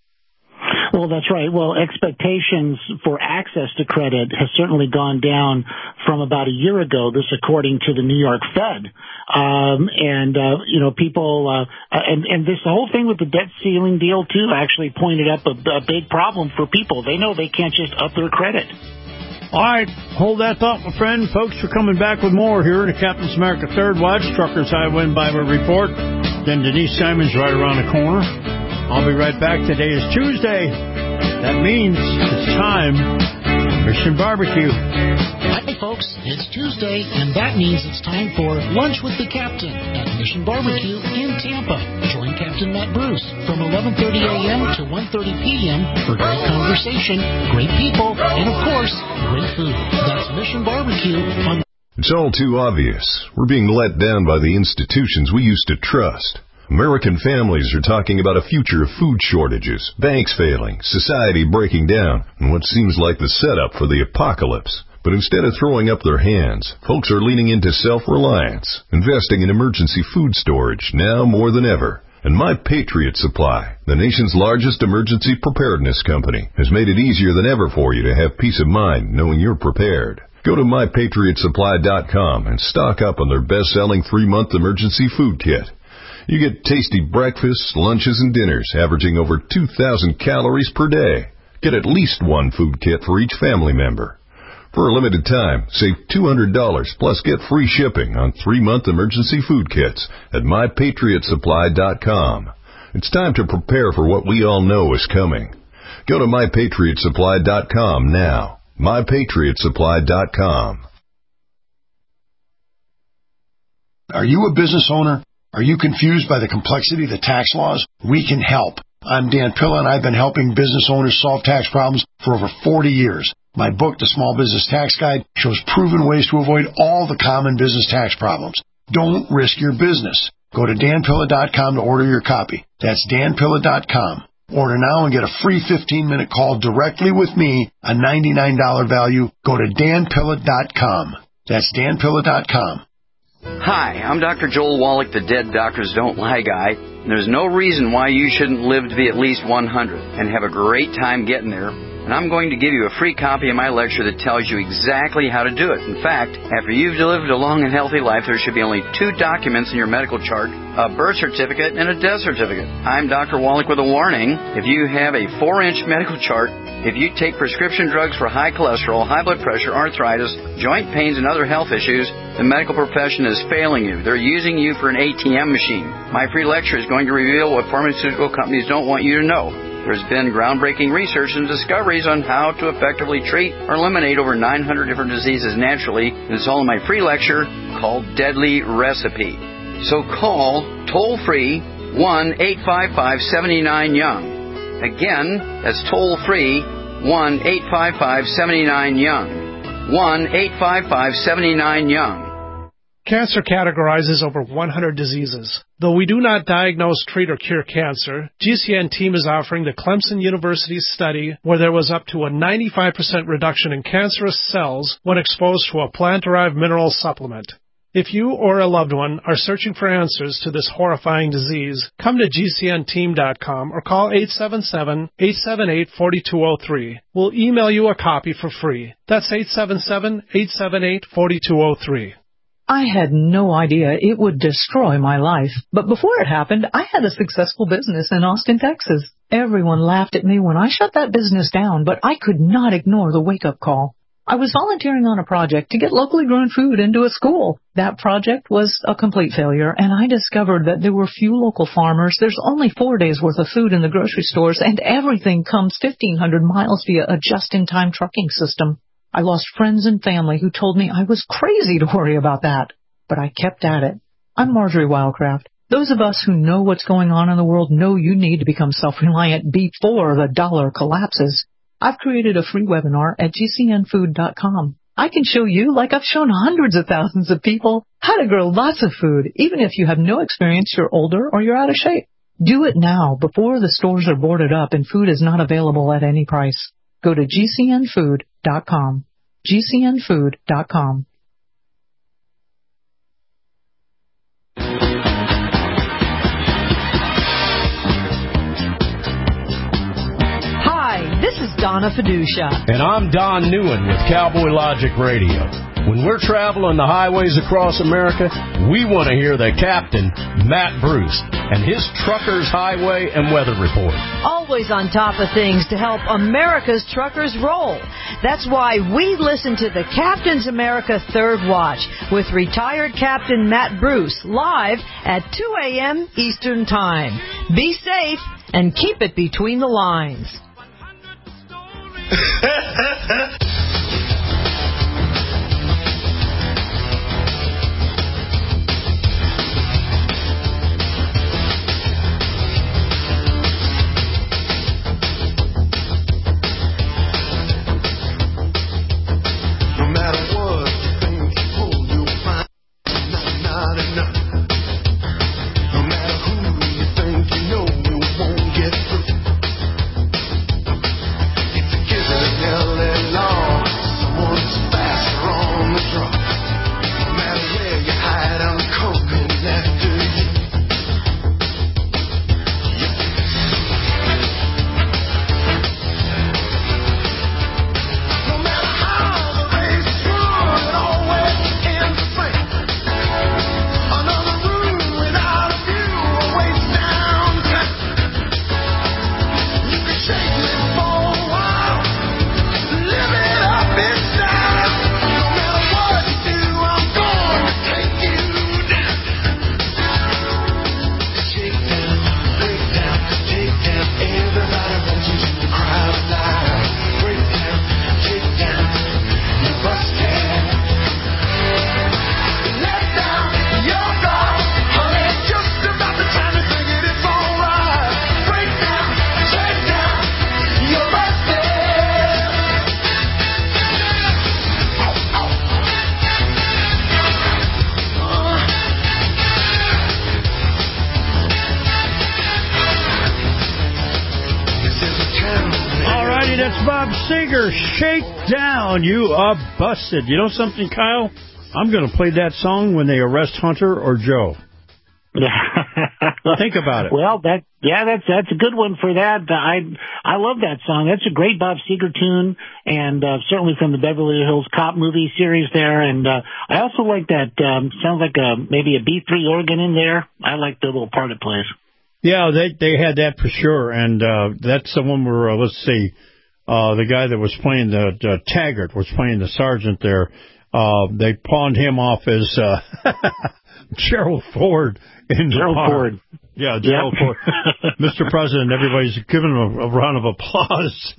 Well, that's right. Well, expectations for access to credit has certainly gone down from about a year ago, this according to the New York Fed. Um, and, uh, you know, people, uh, and, and this whole thing with the debt ceiling deal, too, actually pointed up a, a big problem for people. They know they can't just up their credit. All right, hold that thought, my friend. Folks, we're coming back with more here in the Captain's America Third Watch, Truckers Highway and Bible Report. Then Denise Simon's right around the corner. I'll be right back. Today is Tuesday. That means it's time for Mission Barbecue. Hi, folks. It's Tuesday, and that means it's time for Lunch with the Captain at Mission Barbecue in Tampa. Join Captain Matt Bruce from eleven thirty a.m. to one thirty p.m. for great conversation, great people, and, of course, great food. That's Mission Barbecue on... It's all too obvious. We're being let down by the institutions we used to trust. American families are talking about a future of food shortages, banks failing, society breaking down, and what seems like the setup for the apocalypse. But instead of throwing up their hands, folks are leaning into self-reliance, investing in emergency food storage now more than ever. And My Patriot Supply, the nation's largest emergency preparedness company, has made it easier than ever for you to have peace of mind knowing you're prepared. Go to my patriot supply dot com and stock up on their best-selling three-month emergency food kit. You get tasty breakfasts, lunches, and dinners averaging over two thousand calories per day. Get at least one food kit for each family member. For a limited time, save two hundred dollars plus get free shipping on three-month emergency food kits at my patriot supply dot com. It's time to prepare for what we all know is coming. Go to my patriot supply dot com now. my patriot supply dot com. Are you a business owner? Are you confused by the complexity of the tax laws? We can help. I'm Dan Pilla, and I've been helping business owners solve tax problems for over forty years. My book, The Small Business Tax Guide, shows proven ways to avoid all the common business tax problems. Don't risk your business. Go to dan pilla dot com to order your copy. That's dan pilla dot com. Order now and get a free fifteen-minute call directly with me, a ninety-nine dollars value. Go to dan pilla dot com. That's dan pilla dot com. Hi, I'm Doctor Joel Wallach, the Dead Doctors Don't Lie guy. And there's no reason why you shouldn't live to be at least one hundred and have a great time getting there. And I'm going to give you a free copy of my lecture that tells you exactly how to do it. In fact, after you've lived a long and healthy life, there should be only two documents in your medical chart, a birth certificate and a death certificate. I'm Doctor Wallach with a warning. If you have a four-inch medical chart, if you take prescription drugs for high cholesterol, high blood pressure, arthritis, joint pains, and other health issues, the medical profession is failing you. They're using you for an A T M machine. My free lecture is going to reveal what pharmaceutical companies don't want you to know. There's been groundbreaking research and discoveries on how to effectively treat or eliminate over nine hundred different diseases naturally, and it's all in my free lecture called Deadly Recipe. So call toll-free one eight five five, seven nine, young. Again, that's toll-free one eight five five, seven nine, young. one eight five five, seven nine, young. Cancer categorizes over one hundred diseases. Though we do not diagnose, treat, or cure cancer, G C N team is offering the Clemson University study where there was up to a ninety-five percent reduction in cancerous cells when exposed to a plant-derived mineral supplement. If you or a loved one are searching for answers to this horrifying disease, come to G C N team dot com or call eight seven seven, eight seven eight, four two zero three. We'll email you a copy for free. That's eight seven seven, eight seven eight, four two zero three. I had no idea it would destroy my life. But before it happened, I had a successful business in Austin, Texas. Everyone laughed at me when I shut that business down, but I could not ignore the wake-up call. I was volunteering on a project to get locally grown food into a school. That project was a complete failure, and I discovered that there were few local farmers. There's only four days' worth of food in the grocery stores, and everything comes fifteen hundred miles via a just-in-time trucking system. I lost friends and family who told me I was crazy to worry about that. But I kept at it. I'm Marjorie Wildcraft. Those of us who know what's going on in the world know you need to become self-reliant before the dollar collapses. I've created a free webinar at G C N food dot com. I can show you, like I've shown hundreds of thousands of people, how to grow lots of food, even if you have no experience, you're older, or you're out of shape. Do it now before the stores are boarded up and food is not available at any price. Go to G C N food dot com. G C N food dot com. Hi, this is Donna Fiducia. And I'm Don Newen with Cowboy Logic Radio. When we're traveling the highways across America, we want to hear the captain, Matt Bruce, and his Truckers Highway and Weather Report. Always on top of things to help America's truckers roll. That's why we listen to the Captain's America Third Watch with retired Captain Matt Bruce live at two a.m. Eastern Time. Be safe and keep it between the lines. L L That's Bob Seger. Shake down. You are busted. You know something, Kyle? I'm going to play that song when they arrest Hunter or Joe. Think about it. Well, that yeah, that's that's a good one for that. I I love that song. That's a great Bob Seger tune, and uh, certainly from the Beverly Hills Cop movie series there. And uh, I also like that. Um, sounds like a maybe a B three organ in there. I like the little part it plays. Yeah, they they had that for sure, and uh, that's the one where uh, let's see, uh, the guy that was playing the, the Taggart was playing the sergeant there. Uh, they pawned him off as uh, Gerald Ford in Gerald the Ford. Yeah, Gerald yeah. Ford. Mister President, everybody's giving him a, a round of applause.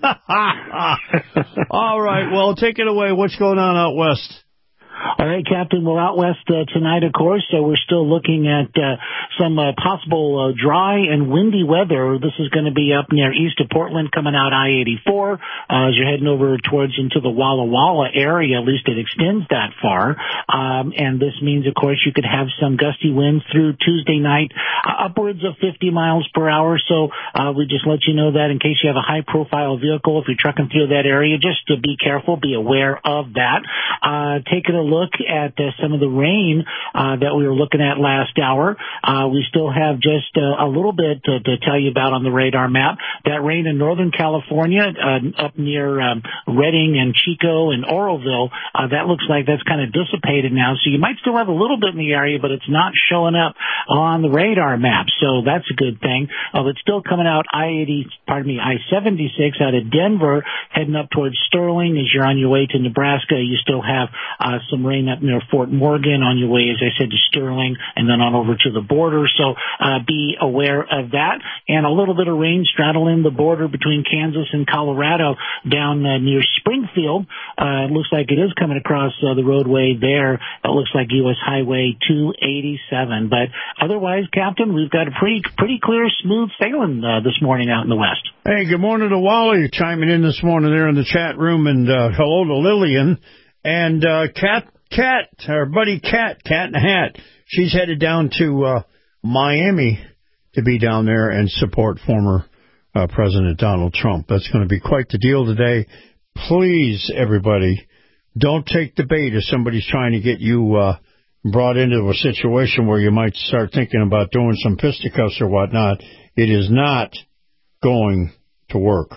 All right, well, take it away. What's going on out west? All right, Captain. Well, out west uh, tonight, of course, so we're still looking at uh, some uh, possible uh, dry and windy weather. This is going to be up near east of Portland, coming out I eighty-four. Uh, as you're heading over towards into the Walla Walla area, at least it extends that far. Um, and this means, of course, you could have some gusty winds through Tuesday night, uh, upwards of fifty miles per hour. So uh, we just let you know that in case you have a high-profile vehicle, if you're trucking through that area, just to be careful, be aware of that. Uh, taking a look at uh, some of the rain uh, that we were looking at last hour. Uh, we still have just uh, a little bit to, to tell you about on the radar map. That rain in Northern California, uh, up near um, Redding and Chico and Oroville, uh, that looks like that's kind of dissipated now. So you might still have a little bit in the area, but it's not showing up on the radar map. So that's a good thing. Uh, it's still coming out I eighty, pardon me, I seventy-six out of Denver, heading up towards Sterling. As you're on your way to Nebraska, you still have uh, some rain up near Fort Morgan on your way, as I said, to Sterling, and then on over to the border. So uh, be aware of that. And a little bit of rain straddling the border between Kansas and Colorado down uh, near Springfield. Uh, it looks like it is coming across uh, the roadway there. It looks like U S Highway two eighty-seven. But otherwise, Captain, we've got a pretty pretty clear, smooth sailing uh, this morning out in the west. Hey, good morning to Wally, chiming in this morning there in the chat room, and uh, hello to Lillian. And uh, Kat, Kat, our buddy Kat, Cat in the Hat, she's headed down to uh, Miami to be down there and support former uh, President Donald Trump. That's going to be quite the deal today. Please, everybody, don't take the bait if somebody's trying to get you uh, brought into a situation where you might start thinking about doing some fisticuffs or whatnot. It is not going to work.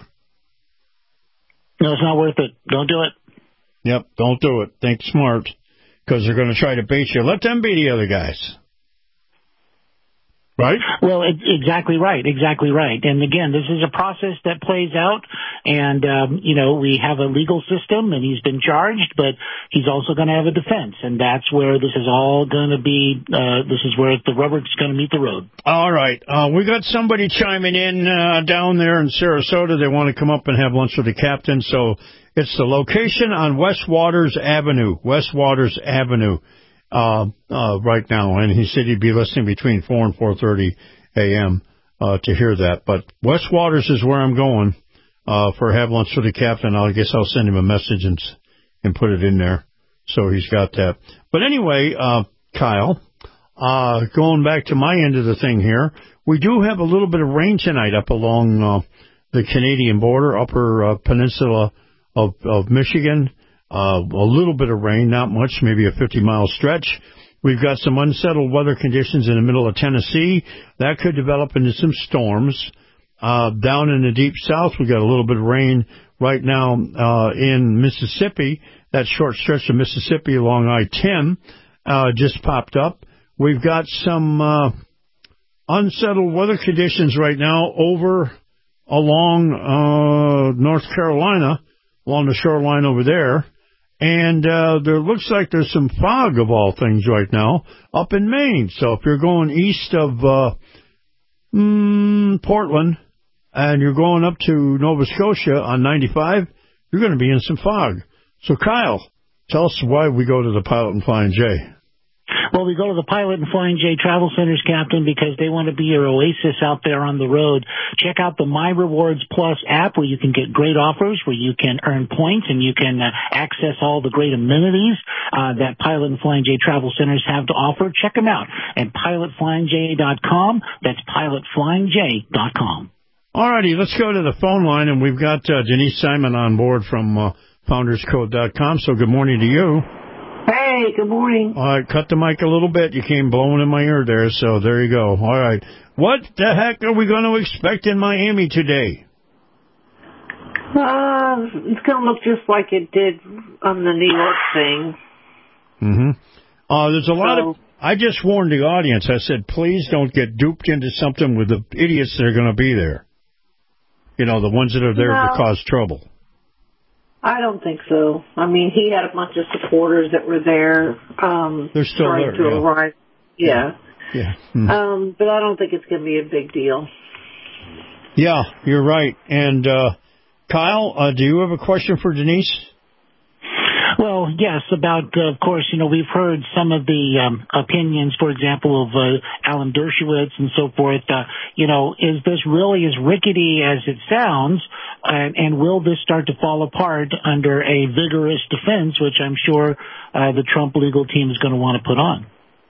No, it's not worth it. Don't do it. Yep, don't do it. Think smart, because they're going to try to bait you. Let them be the other guys. Right? Well, it, exactly right, exactly right. And again, this is a process that plays out, and, um, you know, we have a legal system, and he's been charged, but he's also going to have a defense, and that's where this is all going to be, uh, this is where the rubber's going to meet the road. All right. Uh, we got somebody chiming in uh, down there in Sarasota. They want to come up and have lunch with the captain, so it's the location on West Waters Avenue, West Waters Avenue. Uh, uh, right now, and he said he'd be listening between four and four thirty a.m. Uh, to hear that. But West Waters is where I'm going uh, for have lunch with the captain. I guess I'll send him a message and and put it in there so he's got that. But anyway, uh, Kyle, uh, going back to my end of the thing here, we do have a little bit of rain tonight up along uh, the Canadian border, upper uh, peninsula of, of Michigan. Uh, a little bit of rain, not much, maybe a fifty-mile stretch. We've got some unsettled weather conditions in the middle of Tennessee. That could develop into some storms. Uh, down in the deep south, we've got a little bit of rain right now uh, in Mississippi. That short stretch of Mississippi along I ten uh, just popped up. We've got some uh, unsettled weather conditions right now over along uh, North Carolina, along the shoreline over there. And uh, there looks like there's some fog, of all things, right now, up in Maine. So if you're going east of uh, mm, Portland and you're going up to Nova Scotia on ninety-five, you're going to be in some fog. So, Kyle, tell us why we go to the Pilot and Flying J. Well, we go to the Pilot and Flying J Travel Centers, Captain, because they want to be your oasis out there on the road. Check out the My Rewards Plus app, where you can get great offers, where you can earn points, and you can uh, access all the great amenities uh, that Pilot and Flying J Travel Centers have to offer. Check them out at pilot flying j dot com. That's pilot flying j dot com. All righty, let's go to the phone line, and we've got uh, Denise Simon on board from uh, Founders Code dot com. So good morning to you. Hey, good morning. All right, cut the mic a little bit. You came blowing in my ear there, so there you go. All right. What the heck are we going to expect in Miami today? Uh, it's going to look just like it did on the New York thing. Mm-hmm. Uh, there's a lot so, of... I just warned the audience. I said, please don't get duped into something with the idiots that are going to be there. You know, the ones that are there no, to cause trouble. I don't think so. I mean, he had a bunch of supporters that were there. Um, They're still trying there, to yeah. arrive. Yeah. Yeah. Mm-hmm. Um, but I don't think it's going to be a big deal. Yeah, you're right. And, uh, Kyle, uh, do you have a question for Denise? Well, yes, about, uh, of course, you know, we've heard some of the um, opinions, for example, of uh, Alan Dershowitz and so forth. Uh, you know, is this really as rickety as it sounds? Uh, and will this start to fall apart under a vigorous defense, which I'm sure uh, the Trump legal team is going to want to put on?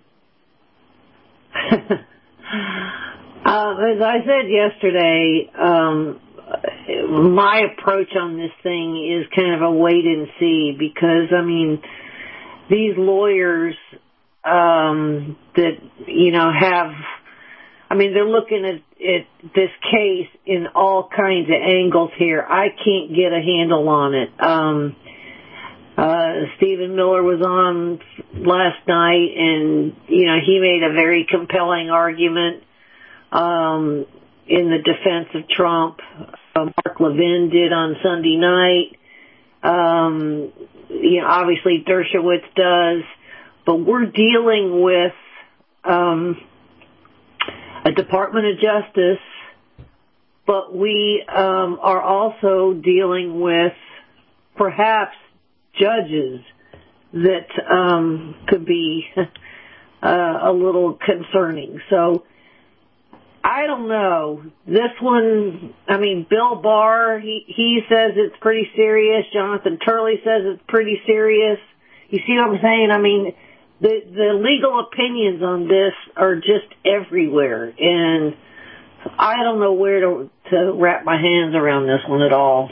uh, as I said yesterday, um, my approach on this thing is kind of a wait and see because, I mean, these lawyers um, that, you know, have, I mean, they're looking at, at this case in all kinds of angles here. I can't get a handle on it. Um, uh, Stephen Miller was on last night and, you know, he made a very compelling argument um, in the defense of Trump. Uh, Mark Levin did on Sunday night. Um, you know, obviously Dershowitz does, but we're dealing with um, a Department of Justice, but we um, are also dealing with perhaps judges that um, could be uh, a little concerning. So I don't know. This one, I mean, Bill Barr, he, he says it's pretty serious. Jonathan Turley says it's pretty serious. You see what I'm saying? I mean, the, the legal opinions on this are just everywhere. And I don't know where to, to wrap my hands around this one at all.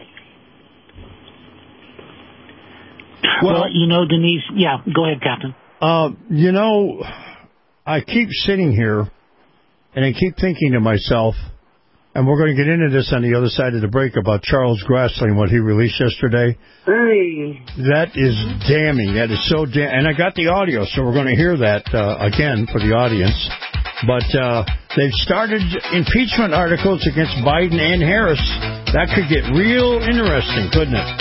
Well, well you know, Denise, yeah, go ahead, Captain. Uh, you know, I keep sitting here and I keep thinking to myself, and we're going to get into this on the other side of the break about Charles Grassley and what he released yesterday. Hey. That is damning. That is so damn. And I got the audio, so we're going to hear that uh, again for the audience. But uh, they've started impeachment articles against Biden and Harris. That could get real interesting, couldn't it?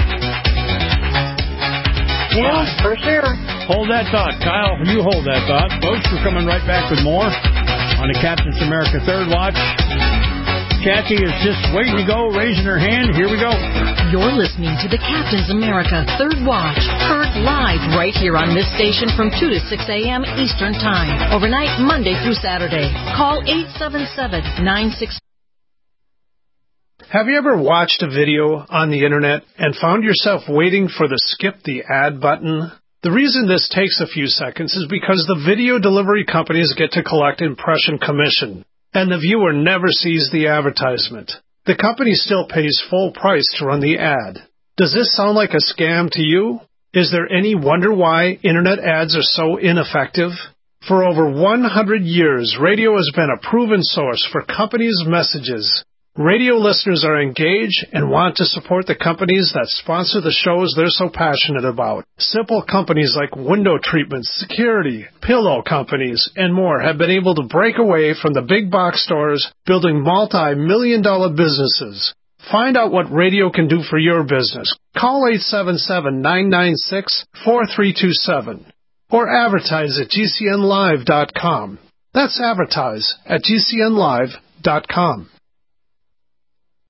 Yeah, for sure. Hold that thought, Kyle. You hold that thought. Folks, we're coming right back with more on the Captain's America Third Watch. Kathy is just waiting to go, raising her hand. Here we go. You're listening to the Captain's America Third Watch, heard live right here on this station from two to six a.m. Eastern Time, overnight Monday through Saturday. Call eight seven seven, nine six. Have you ever watched a video on the internet and found yourself waiting for the skip the ad button? The reason this takes a few seconds is because the video delivery companies get to collect impression commission, and the viewer never sees the advertisement. The company still pays full price to run the ad. Does this sound like a scam to you? Is there any wonder why internet ads are so ineffective? For over one hundred years, radio has been a proven source for companies' messages. Radio listeners are engaged and want to support the companies that sponsor the shows they're so passionate about. Simple companies like window treatments, security, pillow companies, and more have been able to break away from the big box stores, building multi-million dollar businesses. Find out what radio can do for your business. Call eight seven seven, nine nine six, four three two seven or advertise at G C N live dot com. That's advertise at G C N live dot com.